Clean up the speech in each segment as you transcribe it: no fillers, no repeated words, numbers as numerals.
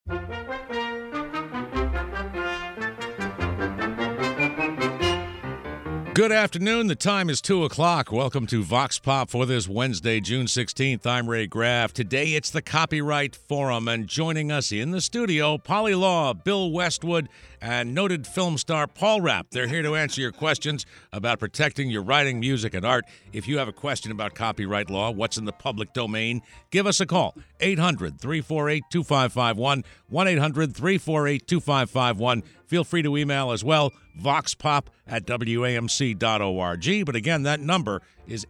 Good afternoon. The time is 2 o'clock. Welcome to Vox Pop for this Wednesday, June 16th. I'm Ray Graff. Today it's the Copyright Forum, and joining us in the studio, Polly Law, Bill Westwood, and noted film star Paul Rapp. They're here to answer your questions about protecting your writing, music, and art. If you have a question about copyright law, what's in the public domain, give us a call. 800-348-2551, 1-800-348-2551. Feel free to email as well, voxpop@wamc.org. But again, that number is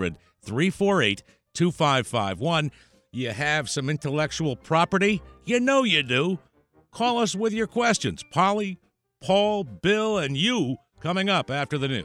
800-348-2551. You have some intellectual property? You know you do. Call us with your questions. Polly, Paul, Bill, and you coming up after the news.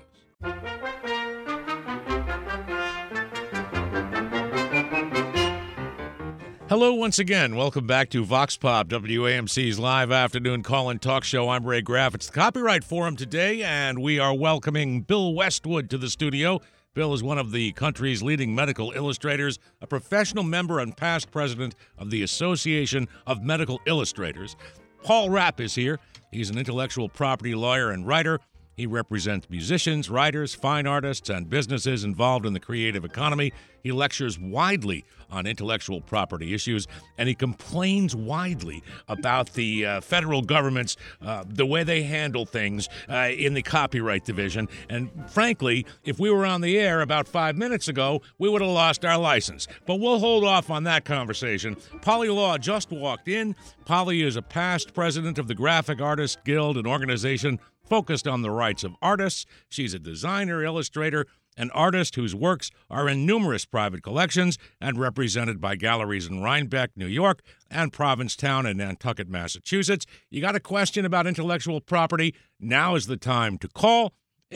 Hello once again. Welcome back to Vox Pop, WAMC's live afternoon call-in talk show. I'm Ray Graff. It's the Copyright Forum today, and we are welcoming Bill Westwood to the studio. Bill is one of the country's leading medical illustrators, a professional member and past president of the Association of Medical Illustrators. Paul Rapp is here. He's an intellectual property lawyer and writer. He represents musicians, writers, fine artists, and businesses involved in the creative economy. He lectures widely on intellectual property issues, and he complains widely about the federal government's, the way they handle things in the copyright division. And frankly, if we were on the air about 5 minutes ago, we would have lost our license. But we'll hold off on that conversation. Polly Law just walked in. Polly is a past president of the Graphic Artists Guild, an organization focused on the rights of artists. She's a designer, illustrator, an artist whose works are in numerous private collections and represented by galleries in Rhinebeck, New York, and Provincetown in Nantucket, Massachusetts. You got a question about intellectual property? Now is the time to call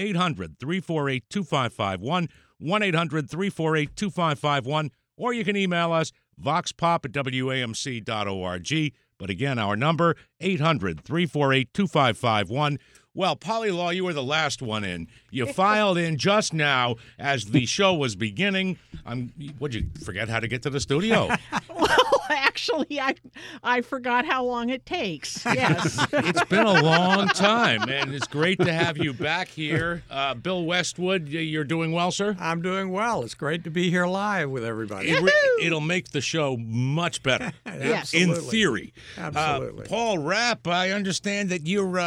800-348-2551, 1-800-348-2551, or you can email us, voxpop@wamc.org. But again, our number, 800-348-2551. Well, Polly Law, you were the last one in. You filed in just now as the show was beginning. Would you forget how to get to the studio? Well, actually, I forgot how long it takes. Yes. It's been a long time, and it's great to have you back here. Bill Westwood, you're doing well, sir? I'm doing well. It's great to be here live with everybody. It'll make the show much better, Yes. in theory. Absolutely. Paul Rapp, I understand that you're,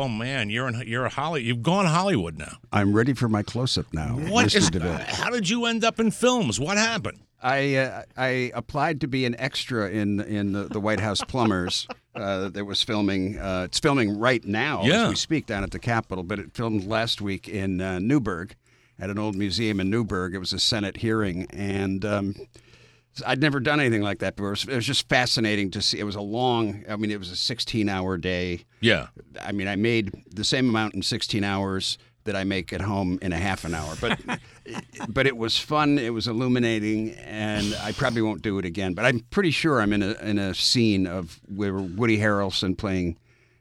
you've gone Hollywood now. I'm ready for my close-up now. How did you end up in films? What happened? I applied to be an extra in the White House Plumbers that was filming. It's filming right now as we speak down at the Capitol, but it filmed last week in Newburgh at an old museum in Newburgh. It was a Senate hearing, and I'd never done anything like that before. It was just fascinating to see. It was it was a 16-hour day. Yeah. I mean, I made the same amount in 16 hours that I make at home in a half an hour. But it was fun. It was illuminating, and I probably won't do it again. But I'm pretty sure I'm in a scene of where Woody Harrelson playing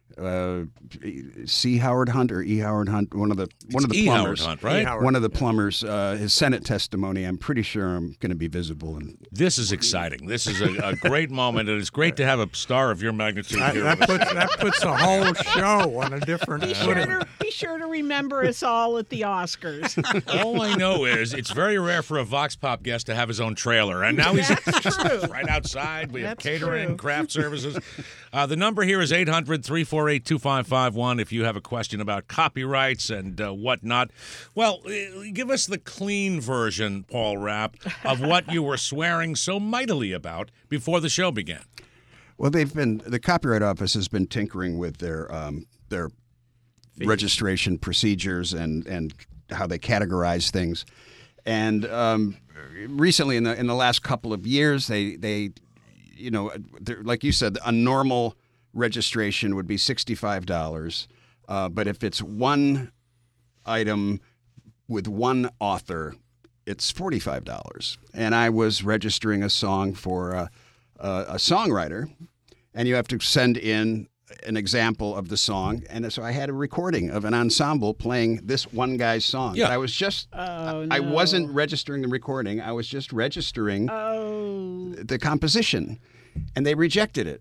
C. Howard Hunt or E. Howard Hunt, one of the plumbers. Howard Hunt, right? One of the plumbers. His Senate testimony. I'm pretty sure I'm going to be visible. This is exciting. This is a great moment, and it's great to have a star of your magnitude here. That puts the whole show on a different footing. Be sure to remember us all at the Oscars. All I know is it's very rare for a Vox Pop guest to have his own trailer, and now he's just right outside. We have catering, craft services. The number here is 800-348-2551 if you have a question about copyrights and whatnot. Well, give us the clean version, Paul Rapp, of what you were swearing so mightily about before the show began. Well, the Copyright Office has been tinkering with their registration procedures and how they categorize things. And recently, in the last couple of years, they like you said, a normal registration would be $65. But if it's one item with one author, it's $45. And I was registering a song for a songwriter, and you have to send in an example of the song. And so I had a recording of an ensemble playing this one guy's song. Yeah. But I was just, I wasn't registering the recording. I was just registering the composition. And they rejected it.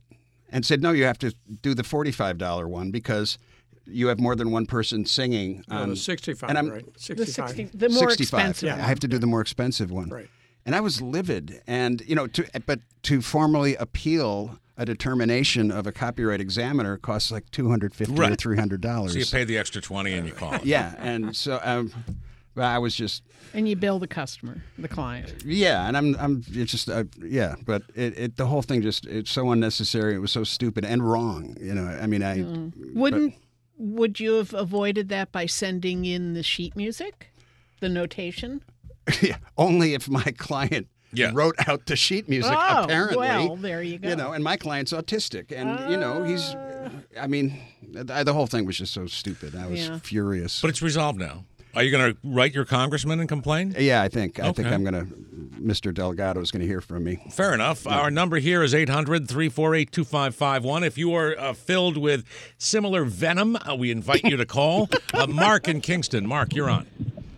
and said, no, you have to do the $45 one because you have more than one person singing. The 65, and I'm- right? The 65. the more 65. expensive. I have to do the more expensive one. Right. And I was livid. And, to formally appeal a determination of a copyright examiner costs like $250 Right. or $300. So you pay the extra 20 and you call it. Yeah. And so I was just, And you bill the customer, the client. yeah. And it's just, yeah. But the whole thing it's so unnecessary. It was so stupid and wrong. I mean, Would you have avoided that by sending in the sheet music, the notation? only if my client wrote out the sheet music, Oh, apparently. well, there you go. And my client's autistic. And, he's, I mean, the whole thing was just so stupid. I was furious. But it's resolved now. Are you going to write your congressman and complain? Yeah, I think Okay. I'm going to, Mr. Delgado is going to hear from me. Fair enough. Our number here is 800-348-2551. If you are filled with similar venom, we invite you to call. Mark in Kingston. Mark, you're on.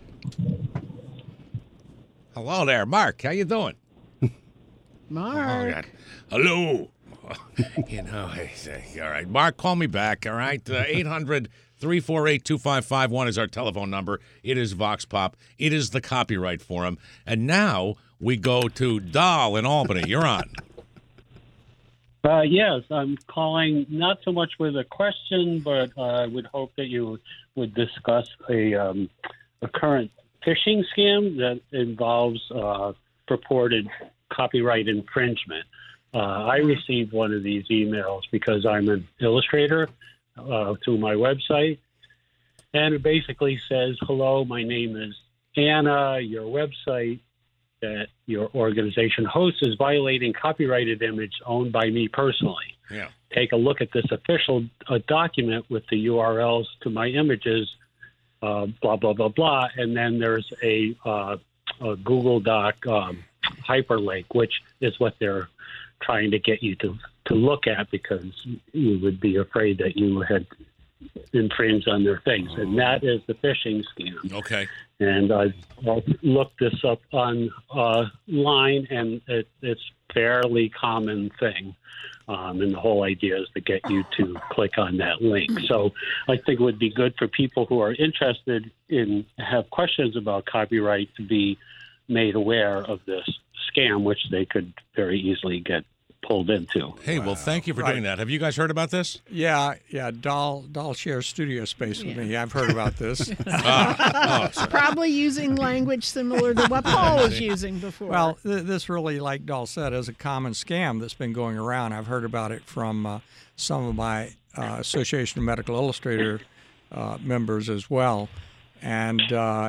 Hello there, Mark. How you doing? Mark. God. Hello. All right. Mark, call me back, all right? 800-348-2551 is our telephone number. It is Vox Pop. It is the Copyright Forum. And now we go to Dahl in Albany. You're on. Yes, I'm calling not so much with a question, but I would hope that you would discuss a current phishing scam that involves purported copyright infringement. I received one of these emails because I'm an illustrator through my website, and it basically says, hello, my name is Anna. Your website that your organization hosts is violating copyrighted image owned by me personally. Yeah. Take a look at this official document with the URLs to my images, blah, blah, blah, blah. And then there's a Google Doc hyperlink, which is what they're trying to get you to look at because you would be afraid that you had infringed on their things. And that is the phishing scam. Okay. And I've looked this up online, and it's fairly common thing. And the whole idea is to get you to click on that link. So I think it would be good for people who are interested in have questions about copyright to be made aware of this scam, which they could very easily get pulled into. Hey, well, thank you for doing that. Have you guys heard about this? Yeah. Dahl shares studio space with me. I've heard about this. Probably using language similar to what Paul was using before. Well, this really, like Dahl said, is a common scam that's been going around. I've heard about it from some of my Association of Medical Illustrator members as well. And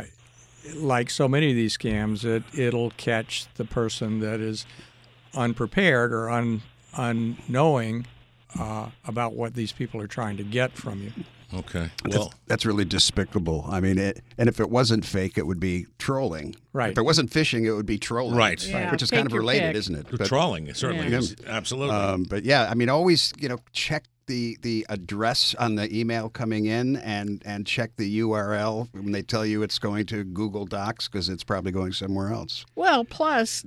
like so many of these scams, it'll catch the person that is unprepared or unknowing about what these people are trying to get from you. Okay. Well, That's really despicable. I mean, and if it wasn't fake, it would be trolling. Right. If it wasn't phishing, it would be trolling. Right. Yeah, Which is take kind of your related, pick. isn't it? trolling, it certainly Yeah. is. Absolutely. But yeah, I mean, always check the address on the email coming in and check the URL when they tell you it's going to Google Docs because it's probably going somewhere else. Well, plus,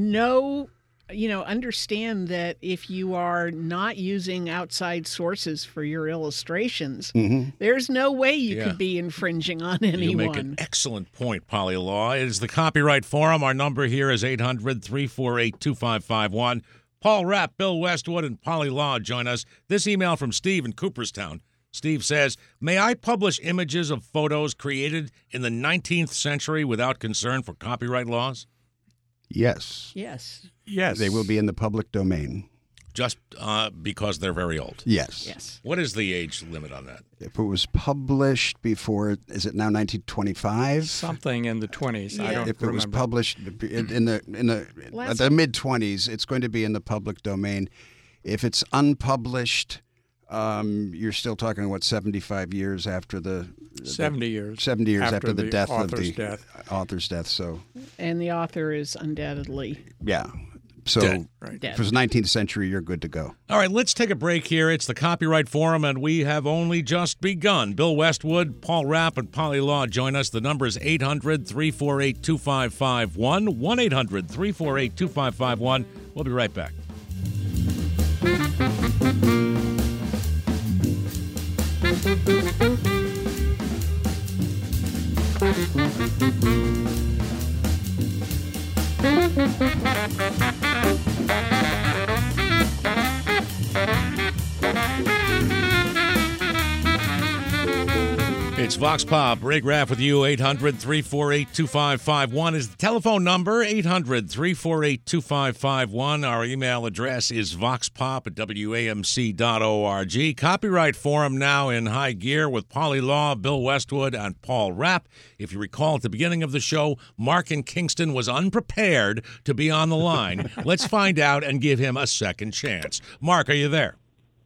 understand that if you are not using outside sources for your illustrations, there's no way you could be infringing on You make an anyone. excellent point, Polly Law. It is the Copyright Forum. Our number here is 800-348-2551. Paul Rapp, Bill Westwood, and Polly Law join us. This email from Steve in Cooperstown. Steve says, may I publish images of photos created in the 19th century without concern for copyright laws? Yes. Yes. Yes. They will be in the public domain. Just because they're very old. Yes. Yes. What is the age limit on that? If it was published before, is it now 1925? Something in the 20s. I Yeah. don't If it was remember. published in Last- the mid 20s, it's going to be in the public domain. If it's unpublished, you're still talking 75 years after the 70 years. 70 years after the death of author's the death. author's death. So And the author is undoubtedly yeah, so Dead. Right. dead. if it was 19th century, you're good to go. All right, let's take a break here. It's the Copyright Forum, and we have only just begun. Bill Westwood, Paul Rapp, and Polly Law join us. The number is 800-348-2551, 1-800-348-2551. We'll be right back. It's Vox Pop. Ray Graff with you. 800-348-2551 is the telephone number. 800-348-2551. Our email address is voxpop@wamc.org. Copyright Forum now in high gear with Polly Law, Bill Westwood, and Paul Rapp. If you recall at the beginning of the show, Mark in Kingston was unprepared to be on the line. Let's find out and give him a second chance. Mark, are you there?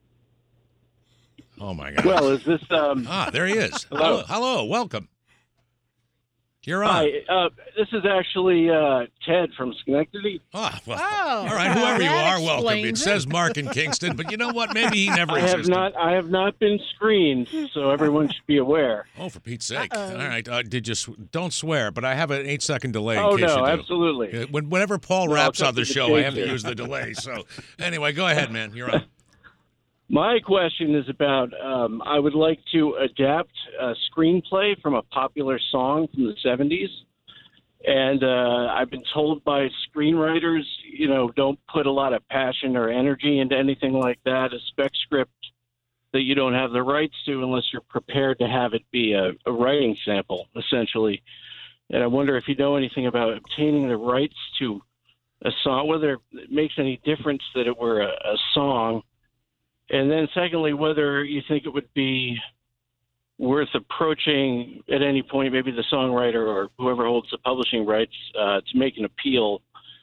Oh, my God. Well, is this... there he is. Hello. Hello. Welcome. You're on. Hi. This is actually Ted from Schenectady. All right. Whoever you are, welcome. It says Mark in Kingston, but you know what? Maybe he never existed. I have not been screened, so everyone should be aware. Oh, for Pete's sake. All right. Don't swear, but I have an 8-second delay in Oh, case you no, do. absolutely. Whenever Paul raps on the show, I have to here. use the delay. So anyway, go ahead, man. You're on. My question is about I would like to adapt a screenplay from a popular song from the 70s. And I've been told by screenwriters, don't put a lot of passion or energy into anything like that, a spec script that you don't have the rights to unless you're prepared to have it be a writing sample, essentially. And I wonder if you know anything about obtaining the rights to a song, whether it makes any difference that it were a song. And then secondly, whether you think it would be worth approaching at any point, maybe the songwriter or whoever holds the publishing rights to make an appeal.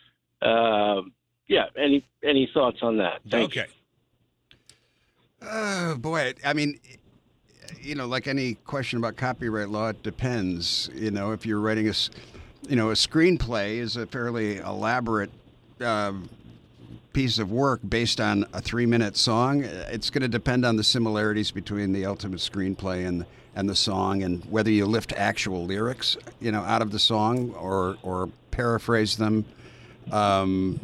Any thoughts on that? Thank you. Oh, boy. I mean, like any question about copyright law, it depends. If you're writing a screenplay is a fairly elaborate piece of work based on a 3-minute song. It's going to depend on the similarities between the ultimate screenplay and the song, and whether you lift actual lyrics, out of the song or paraphrase them. But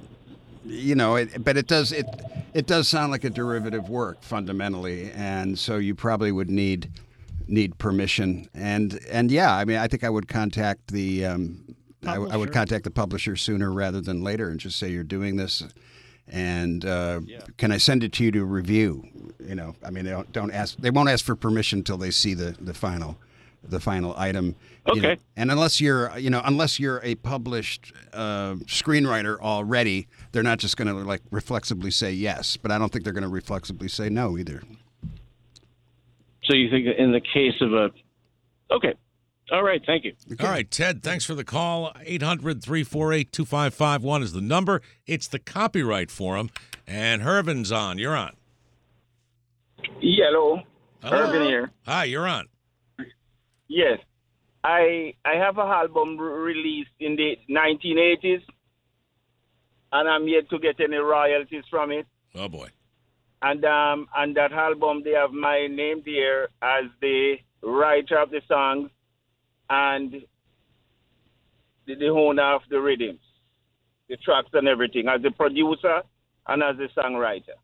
it does sound like a derivative work fundamentally, and so you probably would need permission. And yeah, I mean, I think I would contact the I would contact the publisher sooner rather than later and just say you're doing this, and can I send it to you to review? I mean, they won't ask for permission until they see the final item. Okay. And unless you're a published screenwriter already, they're not just going to reflexively say yes. But I don't think they're going to reflexively say no either. So you think in the case of okay. All right, thank you. Okay. All right, Ted, thanks for the call. 800-348-2551 is the number. It's the Copyright Forum, and Hervin's on. You're on. Hello. Hervin here. Hi, you're on. Yes. I have an album released in the 1980s, and I'm yet to get any royalties from it. Oh, boy. And that album, they have my name there as the writer of the songs and the owner of the rhythms, the tracks and everything, as the producer and as the songwriter.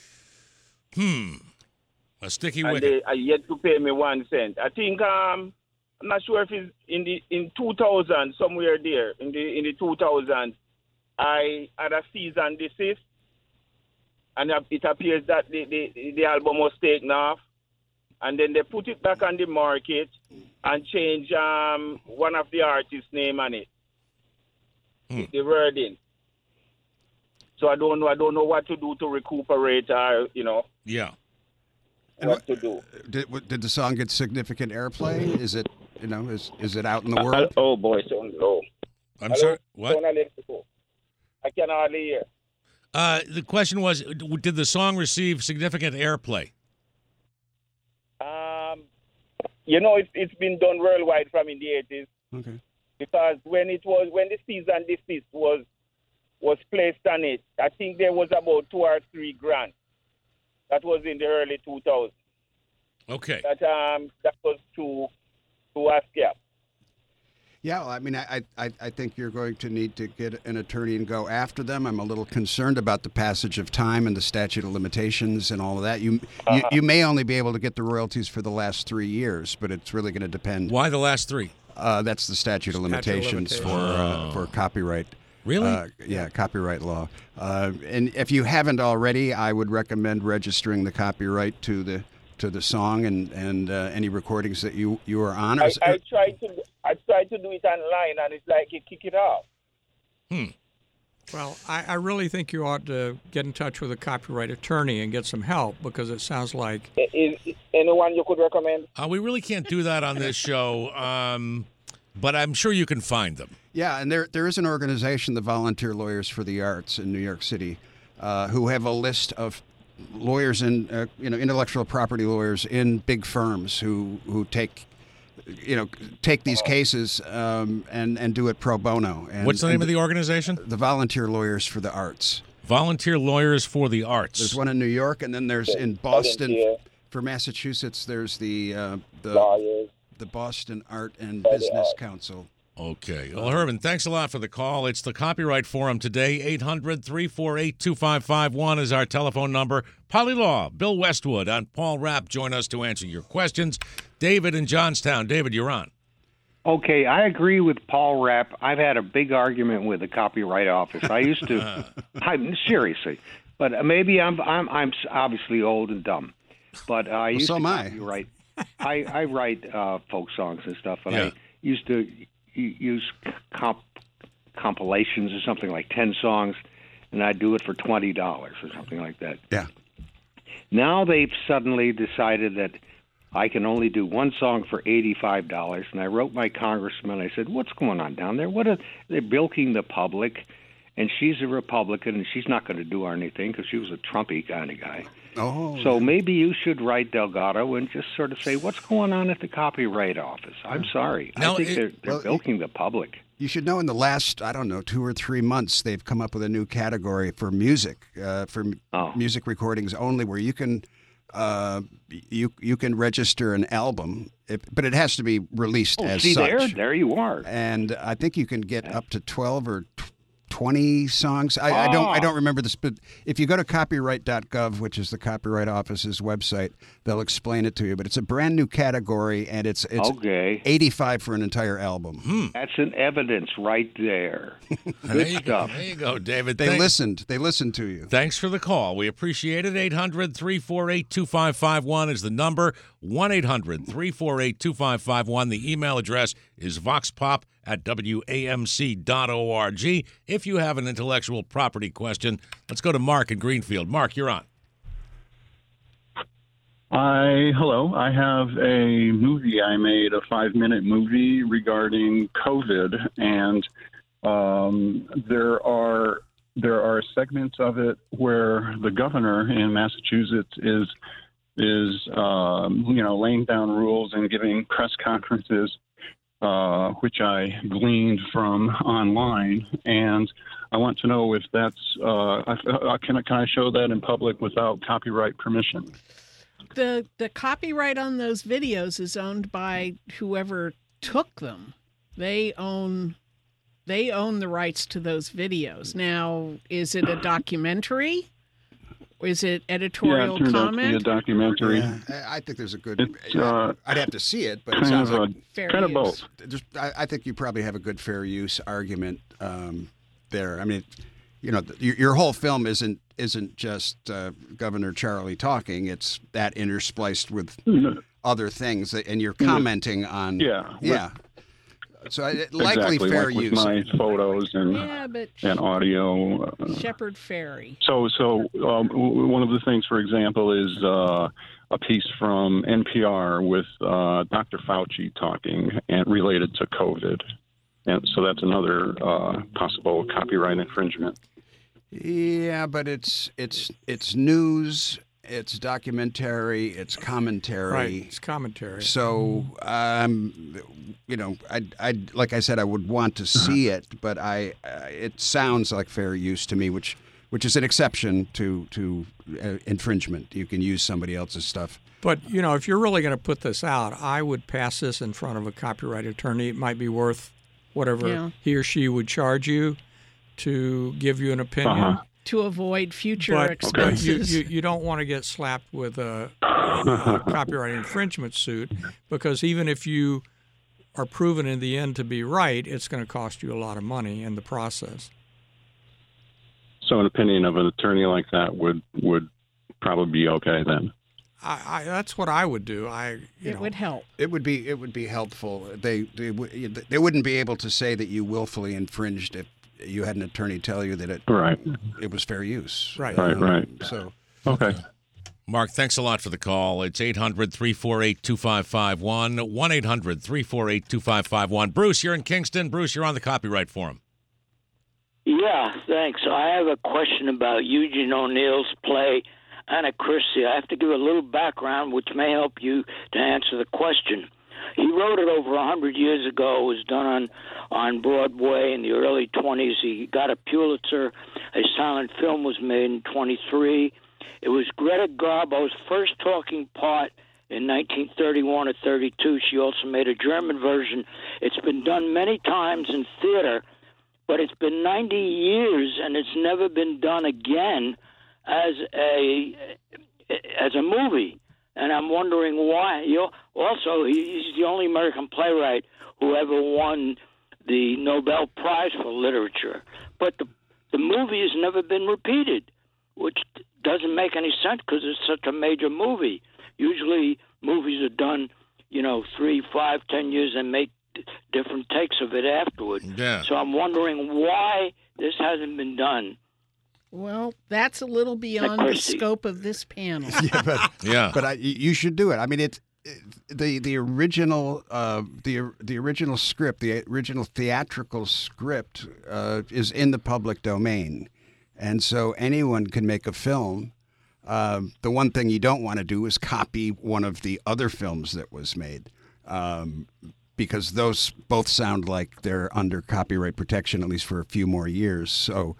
A sticky and wicket. they are yet to pay me 1 cent. I think I'm not sure if it's in 2000, somewhere there in the 2000s, I had a cease and desist, and it appears that the album was taken off, and then they put it back on the market and changed one of the artists' name on it, the wording. So I don't know what to do to recuperate, Yeah. What to do. Did the song get significant airplay? Is it is it out in the world? Oh boy, so low. I'm sorry. What? I can hardly hear. The question was, did the song receive significant airplay? It's been done worldwide from in the 80s. Okay. Because when the cease and desist was placed on it, I think there was about 2 or 3 grand. That was in the early 2000s. Okay. That was to ASCAP. Yeah, well, I mean, I think you're going to need to get an attorney and go after them. I'm a little concerned about the passage of time and the statute of limitations and all of that. You may only be able to get the royalties for the last 3 years, but it's really going to depend. Why the last 3? That's the statute of limitations for copyright. Really? Yeah, copyright law. And if you haven't already, I would recommend registering the copyright to to the song and any recordings that you are on? I tried to do it online, and it's like you kick it off. Well, I really think you ought to get in touch with a copyright attorney and get some help, because it sounds like... Is anyone you could recommend? We really can't do that on this show, but I'm sure you can find them. Yeah, and there is an organization, the Volunteer Lawyers for the Arts in New York City, who have a list of lawyers and intellectual property lawyers in big firms who take these cases and do it pro bono. And, what's the name of the organization? The Volunteer Lawyers for the Arts. Volunteer Lawyers for the Arts. There's one in New York, and then there's in Boston. For Massachusetts, there's the Boston Art and Business Council. Okay. Well, Herman, thanks a lot for the call. It's the Copyright Forum today. 800-348-2551 is our telephone number. Polly Law, Bill Westwood, and Paul Rapp join us to answer your questions. David in Johnstown. David, you're on. Okay, I agree with Paul Rapp. I've had a big argument with the Copyright Office. I used to, seriously, but maybe I'm obviously old and dumb. But I used to copyright. I write folk songs and stuff, and I used to use compilations or something like 10 songs, and I'd do it for $20 or something like that. Yeah. Now they've suddenly decided that I can only do one song for $85, and I wrote my congressman. I said, "What's going on down there? What are they bilking the public?" And she's a Republican, and she's not going to do anything because she was a Trumpy kind of guy. Oh. So maybe you should write Delgado and just sort of say, what's going on at the Copyright Office? I'm sorry. I think they're bilking the public. You should know in the last, 2 or 3 months, they've come up with a new category for music, music recordings only, where you can you can register an album, but it has to be released as such. There you are. And I think you can get up to 12 or 20 songs. I don't remember this, but if you go to copyright.gov, which is the Copyright Office's website, they'll explain it to you. But it's a brand new category, and it's okay. $85 for an entire album. That's an evidence right there. Good stuff. There you go, David. They listened to you. Thanks for the call. We appreciate it. 800-348-2551 is the number. 1-800-348-2551. The email address is voxpop@wamc.org. If you have an intellectual property question, let's go to Mark in Greenfield. Mark, you're on. Hello. I have a movie I made, a 5-minute movie regarding COVID, and there are segments of it where the governor in Massachusetts is laying down rules and giving press conferences, which I gleaned from online, and I want to know if that's can I show that in public without copyright permission? The copyright on those videos is owned by whoever took them. They own the rights to those videos. Now, is it a documentary? Is it editorial comment? Yeah, it turned out to be a documentary. Yeah, I think there's a good... I'd have to see it, but it sounds like... Kind of both. I think you probably have a good fair use argument there. I mean, your whole film isn't just Governor Charlie talking. It's that interspliced with other things, and you're commenting on... Yeah. So likely exactly, fair like use. With my photos and audio. Shepherd Ferry. So one of the things, for example, is a piece from NPR with Dr. Fauci talking and related to COVID, and so that's another possible copyright infringement. Yeah, but it's news. It's documentary. It's commentary. Right, it's commentary. So, I'd like I said, I would want to see it, but it sounds like fair use to me, which is an exception to infringement. You can use somebody else's stuff. But if you're really going to put this out, I would pass this in front of a copyright attorney. It might be worth whatever he or she would charge you to give you an opinion. To avoid future expenses. You don't want to get slapped with a copyright infringement suit, because even if you are proven in the end to be right, it's going to cost you a lot of money in the process. So an opinion of an attorney like that would probably be okay then? that's what I would do. It would help. It would be helpful. They wouldn't be able to say that you willfully infringed if you had an attorney tell you that it was fair use. Right. Right. So Okay. Mark, thanks a lot for the call. It's 800-348-2551, 1-800-348-2551. Bruce, you're in Kingston. Bruce, you're on the Copyright Forum. Yeah, thanks. I have a question about Eugene O'Neill's play Anna Christie. I have to give a little background, which may help you to answer the question. He wrote it over 100 years ago. It was done on Broadway in the early 20s. He got a Pulitzer. A silent film was made in 23. It was Greta Garbo's first talking part in 1931 or 32. She also made a German version. It's been done many times in theater, but it's been 90 years and it's never been done again as a movie. And I'm wondering why. Also, he's the only American playwright who ever won the Nobel Prize for Literature. But the movie has never been repeated, which doesn't make any sense because it's such a major movie. Usually movies are done, 3, 5, 10 years and make different takes of it afterward. Yeah. So I'm wondering why this hasn't been done. Well, that's a little beyond the scope of this panel. But you should do it. I mean, it's the original script, the original theatrical script is in the public domain. And so anyone can make a film. The one thing you don't want to do is copy one of the other films that was made, because those both sound like they're under copyright protection, at least for a few more years. So,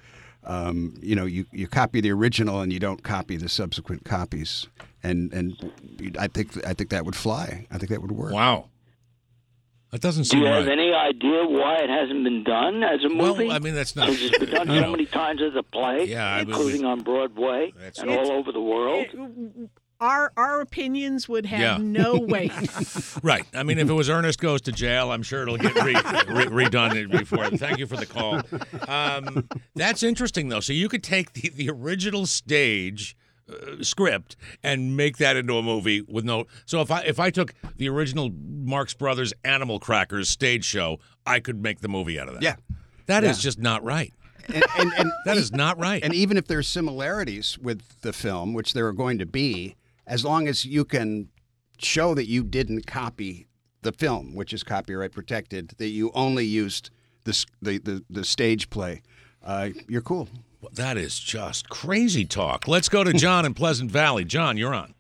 you copy the original and you don't copy the subsequent copies. And I think that would fly. I think that would work. Wow. That doesn't Do seem you right. have any idea why it hasn't been done as a movie? Well, I mean, that's not... Because it's been done so many times as a play, Yeah, including on Broadway and all over the world. Our opinions would have no weight. Right. I mean, if it was Ernest Goes to Jail, I'm sure it'll get redone before. Thank you for the call. That's interesting, though. So you could take the original stage script and make that into a movie with no. So if I took the original Marx Brothers Animal Crackers stage show, I could make the movie out of that. Yeah. That is just not right. And that is not right. And even if there's similarities with the film, which there are going to be, as long as you can show that you didn't copy the film, which is copyright protected, that you only used the stage play, you're cool. Well, that is just crazy talk. Let's go to John in Pleasant Valley. John, you're on.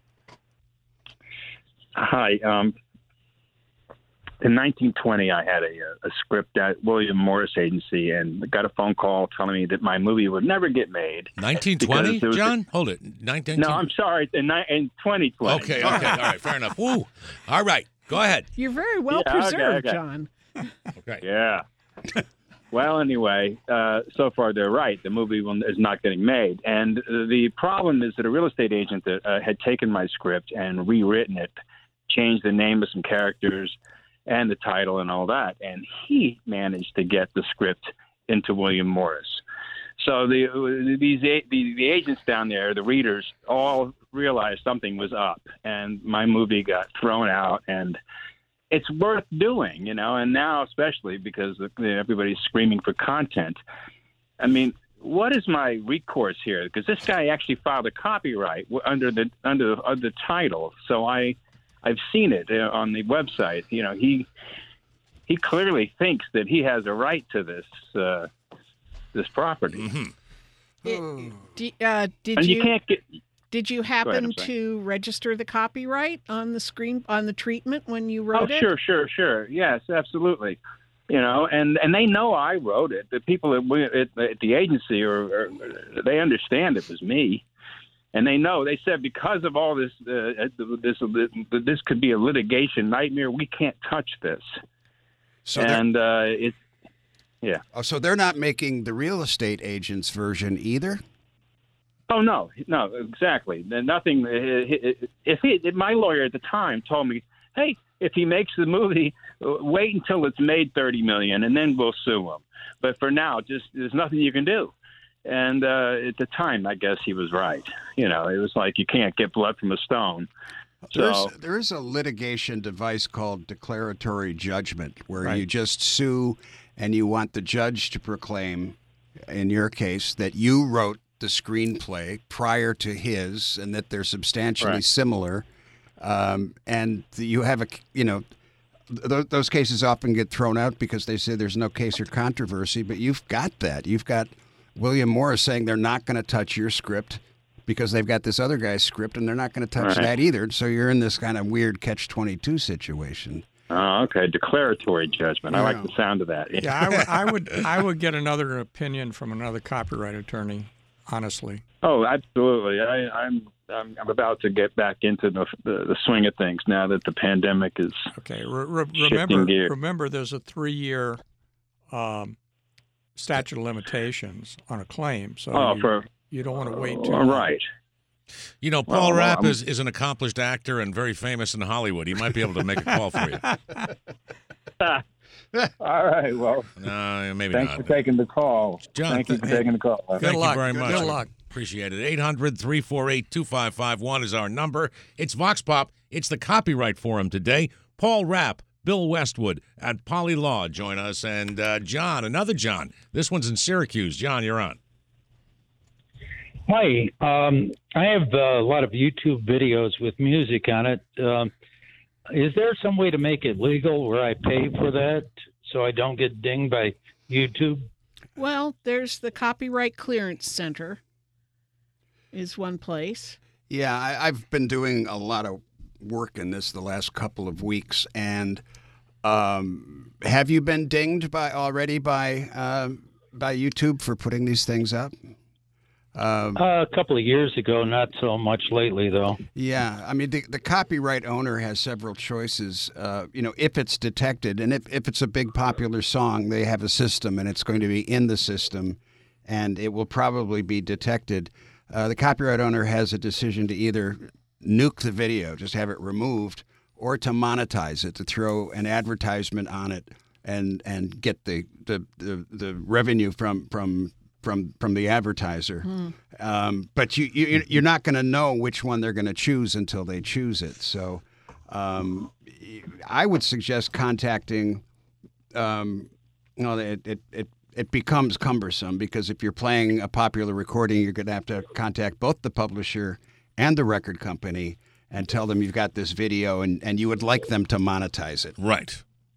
Hi. In 1920, I had a script at William Morris Agency and got a phone call telling me that my movie would never get made. 1920, John? Hold it. 1920? No, I'm sorry. In 2020. Okay. All right. Fair enough. Woo. All right. Go ahead. You're very well preserved, John. Okay. Yeah. Well, anyway, so far they're right. The movie is not getting made. And the problem is that a real estate agent that had taken my script and rewritten it, changed the name of some characters and the title and all that. And he managed to get the script into William Morris. So the agents down there, the readers, all realized something was up. And my movie got thrown out. And it's worth doing, and now especially because everybody's screaming for content. I mean, what is my recourse here? Because this guy actually filed a copyright under the title, so I've seen it on the website. He clearly thinks that he has a right to this property. Mm-hmm. Did you happen to register the copyright on the treatment when you wrote it? Sure. Yes, absolutely. And they know I wrote it. The people at the agency they understand it was me, and they know. They said because of all this, this could be a litigation nightmare. We can't touch this. So So they're not making the real estate agent's version either. Oh no, exactly. Nothing. My lawyer at the time told me, "Hey, if he makes the movie, wait until it's made $30 million, and then we'll sue him. But for now, there's nothing you can do." And at the time, I guess he was right. You know, it was like you can't get blood from a stone. So There is a litigation device called declaratory judgment where Right. you just sue and you want the judge to proclaim, in your case, that you wrote the screenplay prior to his and that they're substantially Right. similar. And you have those cases often get thrown out because they say there's no case or controversy, but you've got that. You've got William Morris saying they're not going to touch your script because they've got this other guy's script and they're not going to touch Right. that either. So you're in this kind of weird catch-22 situation. Oh, okay. Declaratory judgment. I like Yeah. the sound of that. Yeah, I would get another opinion from another copyright attorney, honestly. Oh, absolutely. I'm about to get back into the swing of things now that the pandemic is Okay, shifting gears. remember, there's a 3-year statute of limitations on a claim, so you don't want to wait too long. Right. You know, Paul Well, Rapp I'm- is an accomplished actor and very famous in Hollywood. He might be able to make a call for you. All right. Well, No, maybe thanks not. for taking the call. John, Thank you for taking the call. Thank luck. you very much. Good luck. Appreciate it. 800-348-2551 is our number. It's Vox Pop. It's the Copyright Forum today. Paul Rapp, Bill Westwood, and Polly Law join us. And John, another John. This one's in Syracuse. John, you're on. Hi. I have a lot of YouTube videos with music on it. Is there some way to make it legal where I pay for that so I don't get dinged by YouTube? Well, there's the Copyright Clearance Center is one place. Yeah, I've been doing a lot of work in this the last couple of weeks. And have you been dinged already by YouTube for putting these things up? A couple of years ago, not so much lately, though. Yeah, I mean, the copyright owner has several choices. If it's detected, and if it's a big popular song, they have a system, and it's going to be in the system, and it will probably be detected. The copyright owner has a decision to either nuke the video, just have it removed, or to monetize it, to throw an advertisement on it, and get the revenue from the advertiser. But you're not going to know which one they're going to choose until they choose it. So I would suggest contacting. It becomes cumbersome because if you're playing a popular recording, you're going to have to contact both the publisher and the record company and tell them you've got this video and you would like them to monetize it. Right.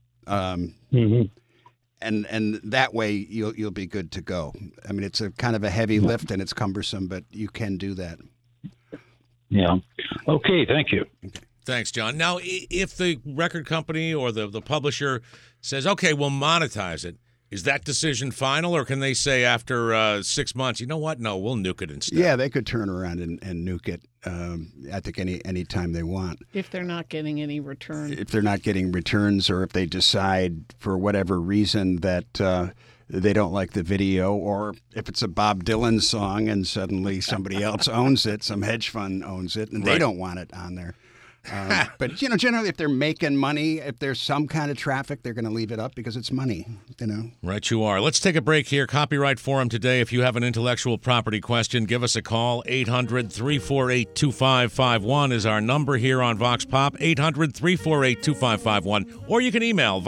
And that way you'll be good to go. I mean, it's a kind of a heavy lift and it's cumbersome, but you can do that. Yeah. Okay, thank you. Thanks, John. Now, if the record company or the publisher says, okay, we'll monetize it, is that decision final, or can they say after 6 months, you know what? No, we'll nuke it instead? Yeah, they could turn around and nuke it. I think any time they want. If they're not getting any return. If they're not getting returns, or if they decide for whatever reason that they don't like the video, or if it's a Bob Dylan song and suddenly somebody else owns it, some hedge fund owns it, and they don't want it on there. But generally, if they're making money, if there's some kind of traffic, they're going to leave it up because it's money. Right, you are. Let's take a break here. Copyright Forum today. If you have an intellectual property question, give us a call. 800-348-2551 is our number here on Vox Pop. 800-348-2551. Or you can email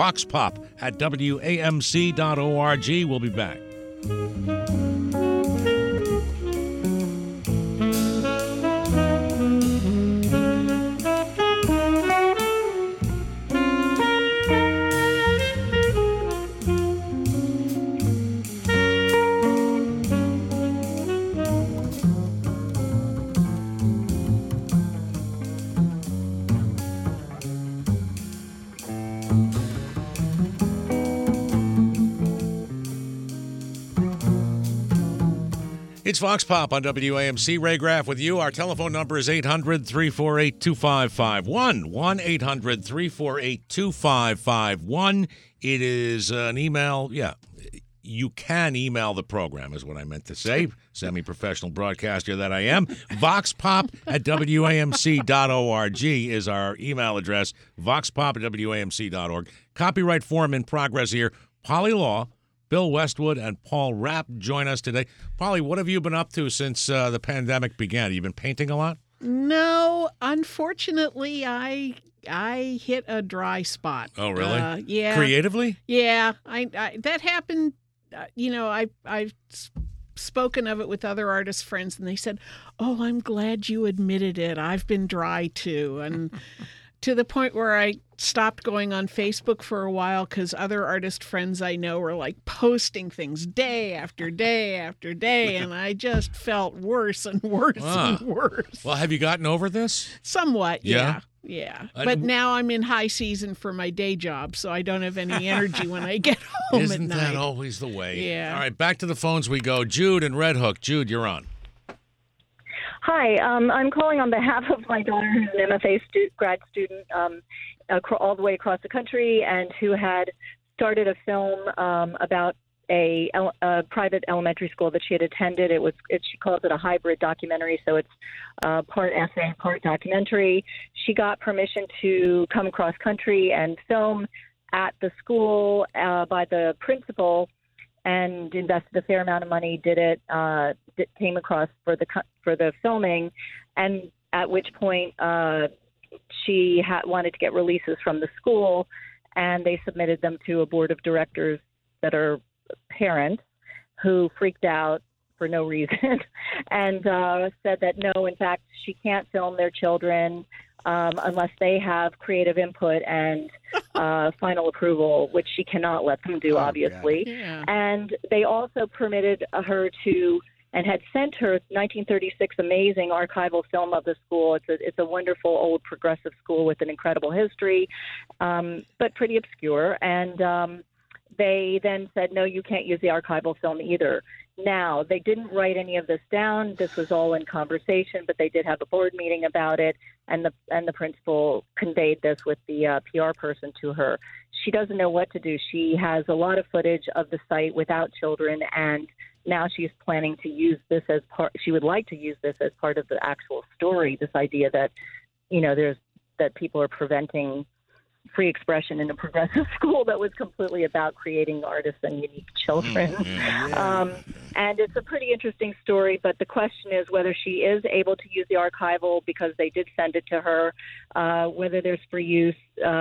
voxpop@wamc.org. We'll be back. It's Vox Pop on WAMC. Ray Graff with you. Our telephone number is 800-348-2551. 1-800-348-2551. It is an email. Yeah, you can email the program is what I meant to say. Semi-professional broadcaster that I am. VoxPop@WAMC.org is our email address. VoxPop@WAMC.org. Copyright Forum in progress here. Polly Law, Bill Westwood and Paul Rapp join us today. Polly, what have you been up to since the pandemic began? Have you been painting a lot? No, unfortunately, I hit a dry spot. Oh, really? Yeah. Creatively? Yeah, I that happened. I've spoken of it with other artist friends, and they said, "Oh, I'm glad you admitted it. I've been dry too," and to the point where I stopped going on Facebook for a while because other artist friends I know were like posting things day after day after day, and I just felt worse and worse and worse. Well, have you gotten over this? Somewhat, Yeah? yeah. But now I'm in high season for my day job, so I don't have any energy when I get home Isn't at night. that always the way? Yeah. All right, back to the phones we go. Jude and Red Hook. Jude, you're on. Hi, I'm calling on behalf of my daughter, who's an MFA grad student all the way across the country, and who had started a film about a private elementary school that she had attended. She calls it a hybrid documentary, so it's part essay, part documentary. She got permission to come across country and film at the school by the principal, and invested a fair amount of money. Came across for the filming, and at which point she wanted to get releases from the school, and they submitted them to a board of directors that are parents who freaked out for no reason and said that no, in fact, she can't film their children unless they have creative input and final approval, which she cannot let them do, obviously. Yeah. And they also permitted her to, and had sent her 1936 amazing archival film of the school. It's a wonderful old progressive school with an incredible history, but pretty obscure. And they then said, no, you can't use the archival film either. Now, they didn't write any of this down. This was all in conversation, but they did have a board meeting about it, and the principal conveyed this with the PR person to her. She doesn't know what to do. She has a lot of footage of the site without children, and now she's planning to use this as part. She would like to use this as part of the actual story. This idea that, that people are preventing free expression in a progressive school that was completely about creating artists and unique children. And it's a pretty interesting story, but the question is whether she is able to use the archival, because they did send it to her, whether there's fair use,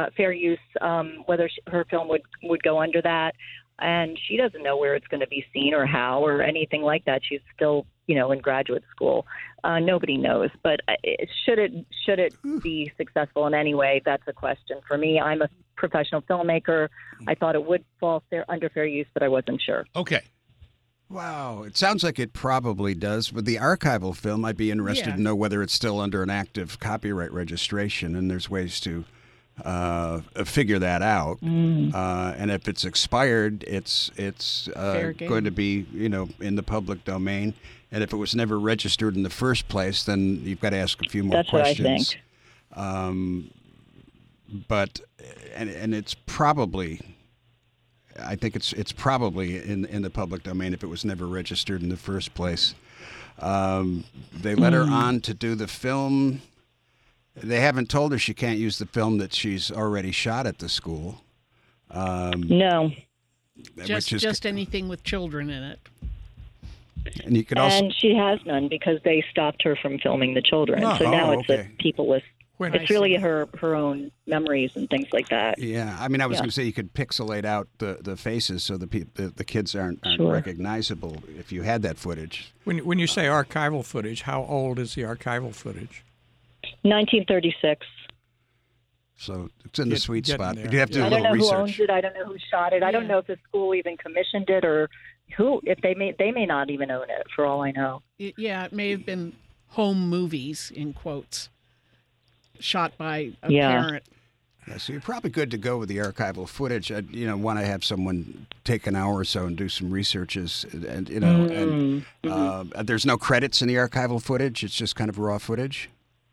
whether her film would go under that. And she doesn't know where it's going to be seen or how or anything like that. She's still, in graduate school. Nobody knows. But should it be successful in any way? That's a question. For me, I'm a professional filmmaker. I thought it would fall under fair use, but I wasn't sure. Okay. Wow. It sounds like it probably does. With the archival film, I'd be interested to know whether it's still under an active copyright registration, and there's ways to figure that out. And if it's expired, it's going to be in the public domain. And if it was never registered in the first place, then you've got to ask a few more questions. What I think. But it's probably, I think it's probably in the public domain if it was never registered in the first place. They let her on to do the film. They haven't told her she can't use the film that she's already shot at the school. No. Just anything with children in it. And you could also. And she has none because they stopped her from filming the children. So now it's a people-less. It's really her own memories and things like that. Yeah, I mean, I was going to say you could pixelate out the faces so the kids aren't recognizable if you had that footage. When you say archival footage, how old is the archival footage? 1936. So it's in the sweet spot. There. You have to do a I don't know little who research. owns it. I don't know who shot it. I don't know if the school even commissioned it or who. If they may not even own it, for all I know. It may have been home movies in quotes, shot by a parent. Yeah, so you're probably good to go with the archival footage. I'd want to have someone take an hour or so and do some researches, and there's no credits in the archival footage. It's just kind of raw footage.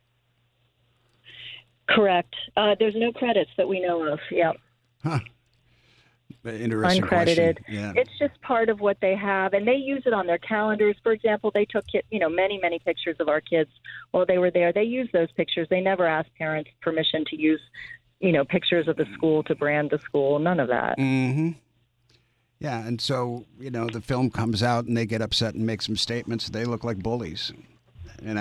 Correct. There's no credits that we know of. Yep. Huh. Interesting Uncredited. Question. Yeah. It's just part of what they have, and they use it on their calendars. For example, they took many pictures of our kids while they were there. They use those pictures. They never asked parents permission to use, pictures of the school to brand the school. None of that. Mm-hmm. Yeah, and so the film comes out and they get upset and make some statements. They look like bullies, and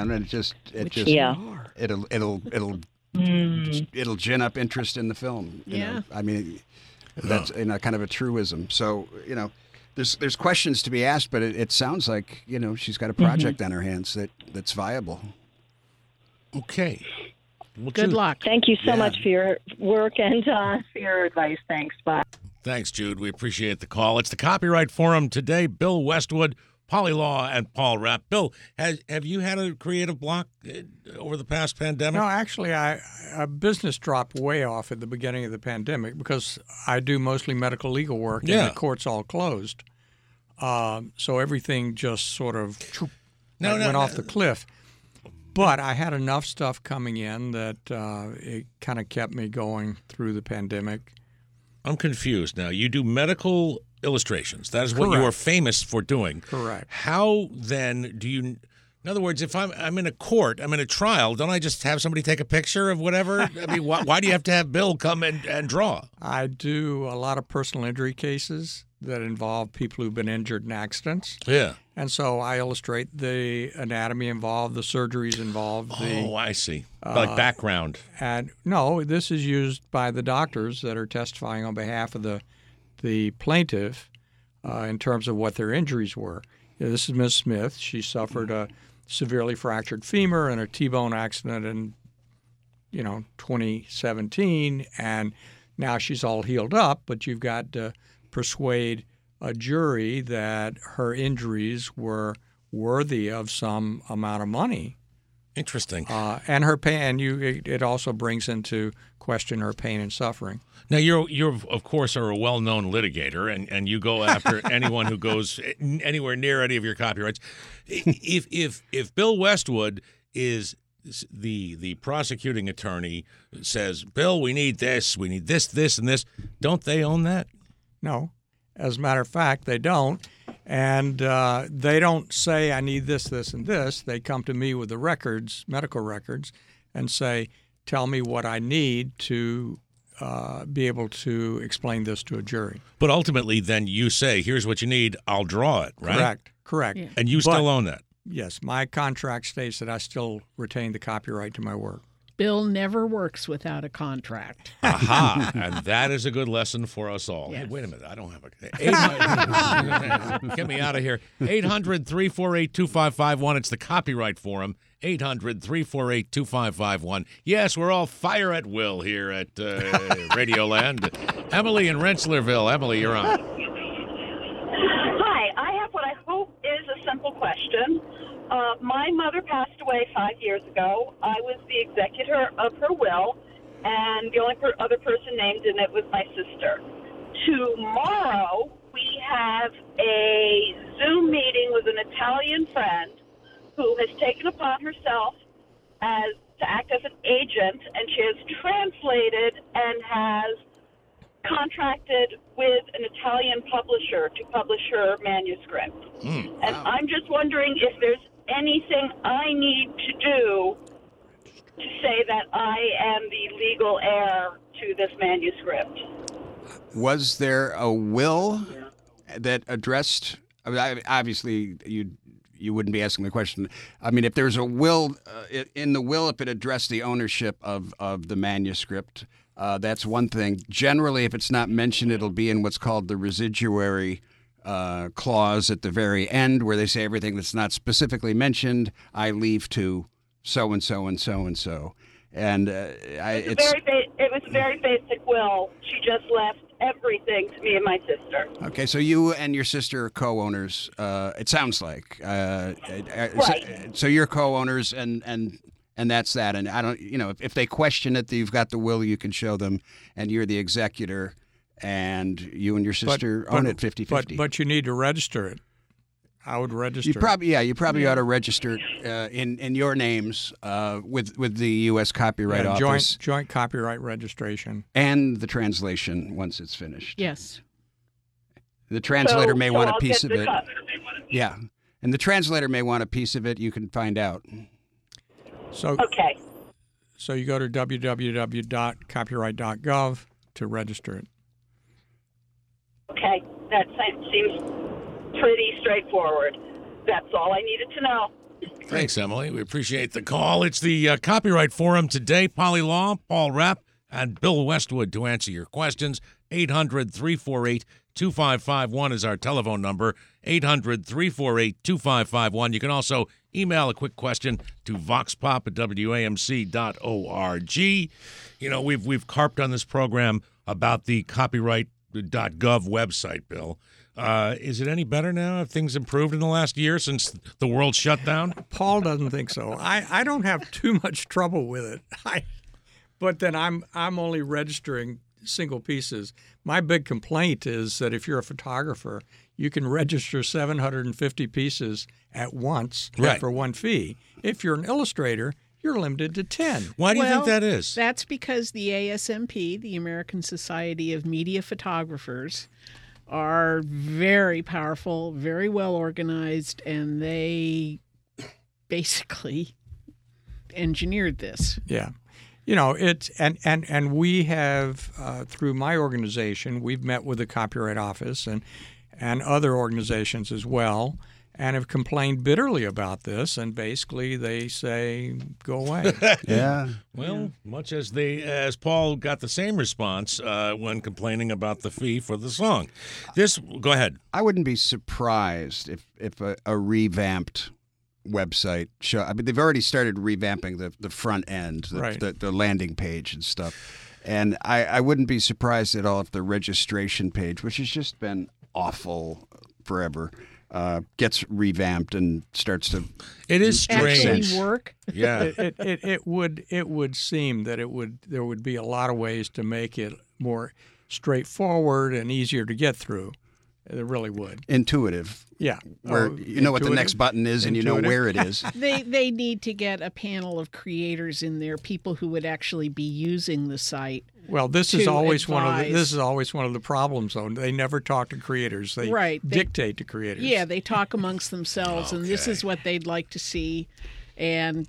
it'll gin up interest in the film. I mean, that's kind of a truism. So there's questions to be asked, but it sounds like she's got a project on her hands that's viable. Okay. Well, good luck. Thank you so much for your work and for your advice. Thanks. Bye. Thanks, Jude. We appreciate the call. It's the Copyright Forum today. Bill Westwood, Polly Law, and Paul Rapp. Bill, have you had a creative block over the past pandemic? No, actually, a business dropped way off at the beginning of the pandemic because I do mostly medical legal work and the court's all closed. So everything just sort of went off the cliff. But I had enough stuff coming in that it kind of kept me going through the pandemic. I'm confused now. You do medical illustrations. That is what you are famous for doing. Correct. How then do you? In other words, if I'm in a court, I'm in a trial, don't I just have somebody take a picture of whatever? I mean, why do you have to have Bill come and draw? I do a lot of personal injury cases that involve people who've been injured in accidents. Yeah. And so I illustrate the anatomy involved, the surgeries involved. I see. Like background. And no, this is used by the doctors that are testifying on behalf of the plaintiff in terms of what their injuries were. This is Ms. Smith. She suffered a severely fractured femur in a T-bone accident in 2017, and now she's all healed up, but you've got to persuade a jury that her injuries were worthy of some amount of money. Interesting. And her pain, it also brings into question her pain and suffering. Now, you're of course are a well-known litigator, and you go after anyone who goes anywhere near any of your copyrights. If Bill Westwood is the prosecuting attorney says, Bill, we need this, and this, don't they own that? No. As a matter of fact, they don't. And they don't say, I need this, this, and this. They come to me with the records, medical records, and say, tell me what I need to be able to explain this to a jury. But ultimately, then you say, here's what you need, I'll draw it, right? Correct. Yeah. And you still own that? Yes. My contract states that I still retain the copyright to my work. Bill never works without a contract. Aha. And that is a good lesson for us all. Yes. Hey, wait a minute. I don't have a... Get me out of here. 800-348-2551. It's the Copyright Forum. 800-348-2551. Yes, we're all fire at will here at Radioland. Emily in Rensselaerville. Emily, you're on. Hi. I have what I hope is a simple question. My mother passed away 5 years ago. I was the executor of her will, and the only other person named in it was my sister. Tomorrow, we have a Zoom meeting with an Italian friend who has taken upon herself to act as an agent, and she has translated and has contracted with an Italian publisher to publish her manuscript. And I'm just wondering if there's anything I need to do to say that I am the legal heir to this manuscript. Was there a will that addressed? I mean, obviously, you wouldn't be asking the question. I mean, if there's a will in the will, if it addressed the ownership of the manuscript, that's one thing. Generally, if it's not mentioned, it'll be in what's called the residuary clause at the very end, where they say everything that's not specifically mentioned, I leave to so and so and so and so. And it was a very basic will. She just left everything to me and my sister. Okay, so you and your sister are co-owners. It sounds like. Right. So you're co-owners, and that's that. And I don't, if they question it, you've got the will, you can show them, and you're the executor. And you and your sister own it 50-50. But you need to register it. I would register. You probably ought to register it in your names with the U.S. Copyright Office. Joint copyright registration. And the translation once it's finished. Yes. The translator may want a piece of it. Yeah, and the translator may want a piece of it. You can find out. Okay. So you go to www.copyright.gov to register it. Okay, That seems pretty straightforward. That's all I needed to know. Thanks, Emily. We appreciate the call. It's the Copyright Forum today. Polly Law, Paul Rapp, and Bill Westwood to answer your questions. 800-348-2551 is our telephone number. 800-348-2551. You can also email a quick question to voxpop@wamc.org. You know, we've carped on this program about the copyright.gov website, Bill. Is it any better now? Have things improved in the last year since the world shut down? Paul doesn't think so. I don't have too much trouble with it. But then I'm only registering single pieces. My big complaint is that if you're a photographer, you can register 750 pieces at once for one fee. If you're an illustrator, you're limited to 10. Why do you think that is? That's because the ASMP, the American Society of Media Photographers, are very powerful, very well organized, and they basically engineered this. Yeah. You know, it's and we have through my organization, we've met with the Copyright Office and other organizations as well, and have complained bitterly about this. And basically, they say, "Go away." Yeah. Well, much as Paul got the same response when complaining about the fee for the song. Go ahead. I wouldn't be surprised if a revamped website show. I mean, they've already started revamping the front end, the landing page and stuff. And I wouldn't be surprised at all if the registration page, which has just been awful forever, gets revamped and starts to. It is strange. Actually work. Yeah. It would seem that there would be a lot of ways to make it more straightforward and easier to get through. It really would. Intuitive. Yeah. Where you know what the next button is and you know where it is. They need to get a panel of creators in there, people who would actually be using the site. Well, this is always one of the problems, though. They never talk to creators. They dictate to creators. Yeah, they talk amongst themselves, and this is what they'd like to see. And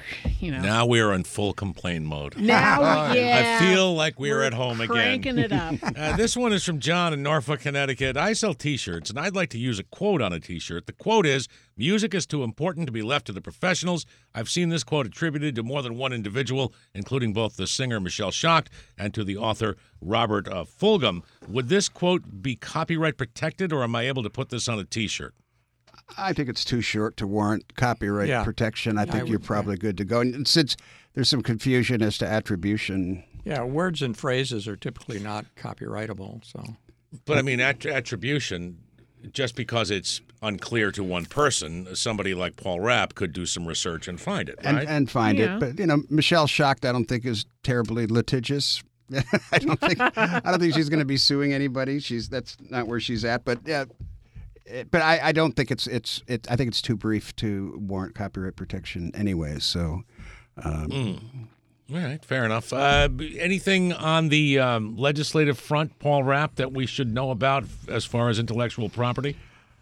now we are in full complaint mode. Now, yeah, I feel like we're at home again. Cranking it up. This one is from John in Norfolk, Connecticut. I sell T-shirts, and I'd like to use a quote on a T-shirt. The quote is, "Music is too important to be left to the professionals." I've seen this quote attributed to more than one individual, including both the singer Michelle Schacht and to the author Robert Fulghum. Would this quote be copyright protected, or am I able to put this on a T-shirt? I think it's too short to warrant copyright protection. I think you're probably good to go. And since there's some confusion as to attribution. Yeah, words and phrases are typically not copyrightable. So, but I mean, attribution, just because it's unclear to one person, somebody like Paul Rapp could do some research and find it, right? And find it. But, Michelle Schacht, I don't think is terribly litigious. I don't think she's going to be suing anybody. That's not where she's at. But yeah. But I don't think it's I think it's too brief to warrant copyright protection anyways. So, all right, fair enough. Anything on the legislative front, Paul Rapp, that we should know about as far as intellectual property?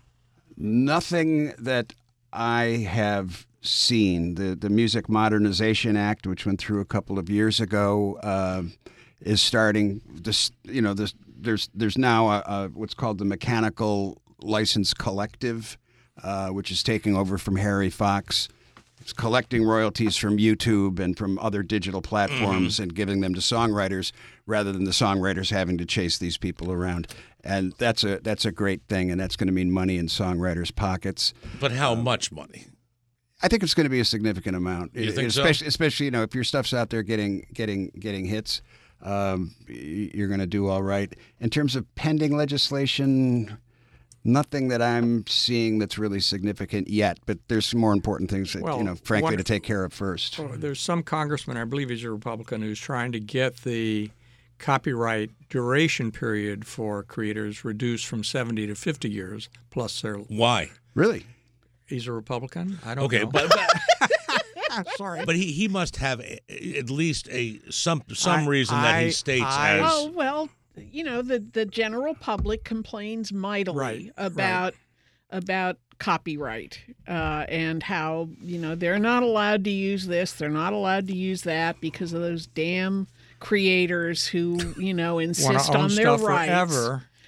Nothing that I have seen. The Music Modernization Act, which went through a couple of years ago, is starting. There's now what's called the Mechanical License Collective, which is taking over from Harry Fox. It's collecting royalties from YouTube and from other digital platforms and giving them to songwriters rather than the songwriters having to chase these people around. And that's a great thing, and that's going to mean money in songwriters' pockets. But how much money? I think it's going to be a significant amount. You think especially if your stuff's out there getting hits, you're going to do all right. In terms of pending legislation, nothing that I'm seeing that's really significant yet, but there's some more important things that, frankly, to take care of first. There's some congressman, I believe he's a Republican, who's trying to get the copyright duration period for creators reduced from 70 to 50 years plus their. Why? Really? He's a Republican? I don't know. But sorry. But he must have at least some reason that he states as. Oh, well. The general public complains mightily about copyright and how they're not allowed to use this, they're not allowed to use that because of those damn creators who insist on their rights. Forever.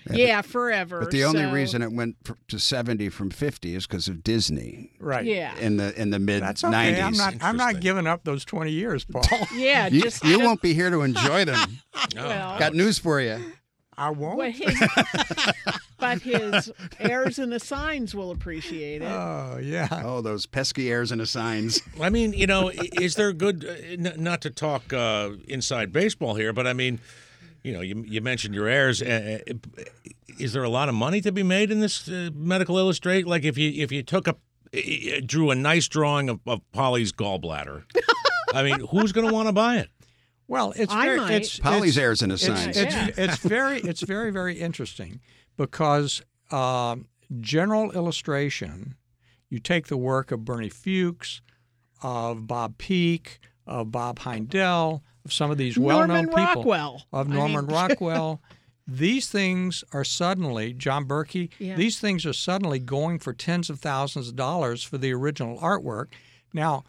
Yeah, forever. But the only so- reason it went to 70 from 50 is because of Disney. Right. Yeah. In the mid That's 90s. okay. I'm not giving up those 20 years, Paul. Yeah, You, just you won't be here to enjoy them. Well, Got news for you. I won't. well, but his heirs and assigns will appreciate it. Oh, yeah. Oh, those pesky heirs and assigns. I mean, is there good, not to talk inside baseball here, but I mean, you mentioned your heirs. Is there a lot of money to be made in this Medical Illustrate? Like if you drew a nice drawing of Polly's gallbladder, I mean, who's going to want to buy it? Well, it's I very, might. it's Polly's heirs and assigns. It's very, very interesting because general illustration. You take the work of Bernie Fuchs, of Bob Peake, of Bob Heindel, of some of these well-known Norman people, Rockwell. of Norman Rockwell. These things are suddenly, John Berkey, these things are suddenly going for tens of thousands of dollars for the original artwork. Now,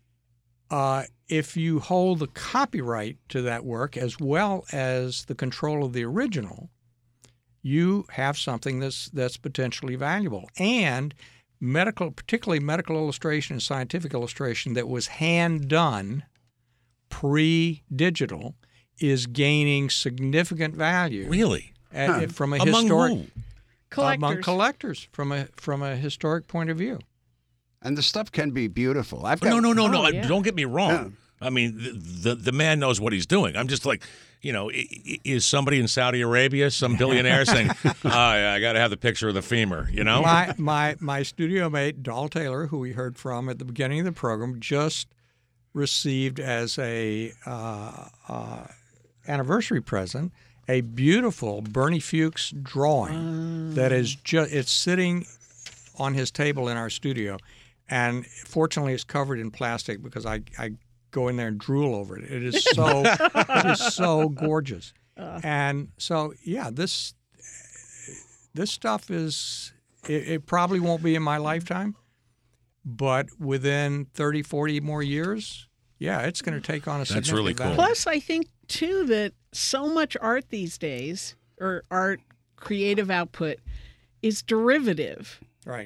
if you hold the copyright to that work as well as the control of the original, you have something that's potentially valuable. And particularly medical illustration and scientific illustration that was hand done pre-digital is gaining significant value. Really? From a Among historic who? Collectors. among collectors from a historic point of view. And the stuff can be beautiful. No. Don't get me wrong. I mean, the man knows what he's doing. I'm just like, is somebody in Saudi Arabia, some billionaire, saying, I got to have the picture of the femur, My studio mate, Doll Taylor, who we heard from at the beginning of the program, just received as a anniversary present a beautiful Bernie Fuchs drawing that is it's sitting on his table in our studio, and fortunately it's covered in plastic because I go in there and drool over it. It is so gorgeous. And so this stuff is it probably won't be in my lifetime, but within 30, 40 more years, it's going to take on a significant really cool. value. Plus, I think, too, that so much art these days, or art creative output, is derivative. Right.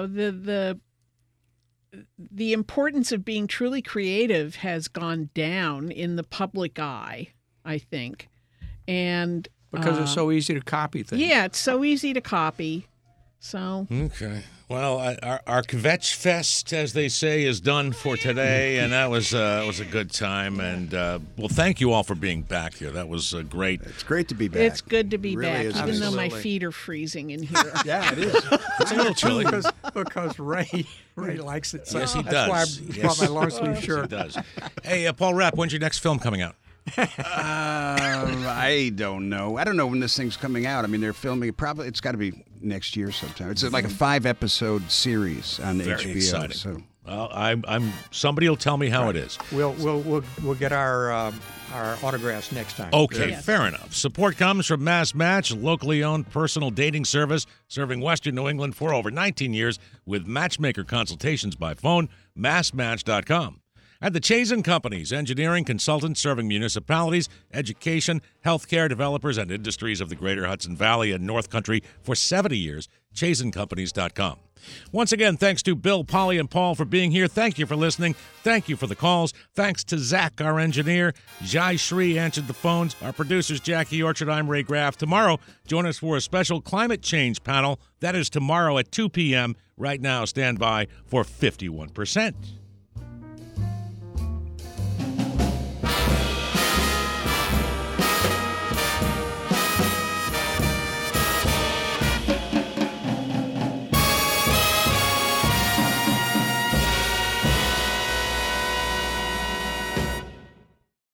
The importance of being truly creative has gone down in the public eye, I think. And because it's so easy to copy things. Yeah, it's so easy to copy. So Okay. Well, our Kvetch Fest, as they say, is done for today, and that was a good time. And thank you all for being back here. That was great. It's great to be back. it's good to be Really back, is even though my Absolutely. feet are freezing in here. Yeah, it is. It's a little chilly. because Ray likes it. So Yes, he that's does. why I Yes. brought my long sleeve He shirt. does. Hey, Paul Rapp, when's your next film coming out? I don't know. I don't know when this thing's coming out. I mean, they're filming. Probably it's got to be next year sometime. It's like a 5-episode series on Very HBO. exciting. So Well, I'm. Somebody will tell me how it is. We'll get our autographs next time. Okay, fair enough. Support comes from Mass Match, a locally owned personal dating service serving Western New England for over 19 years with matchmaker consultations by phone. MassMatch.com. At the Chazen Companies, engineering consultants serving municipalities, education, healthcare developers, and industries of the greater Hudson Valley and North Country for 70 years. ChazenCompanies.com. Once again, thanks to Bill, Polly, and Paul for being here. Thank you for listening. Thank you for the calls. Thanks to Zach, our engineer. Jai Shri answered the phones. Our producers, Jackie Orchard. I'm Ray Graff. Tomorrow, join us for a special climate change panel. That is tomorrow at 2 p.m. Right now, stand by for 51%.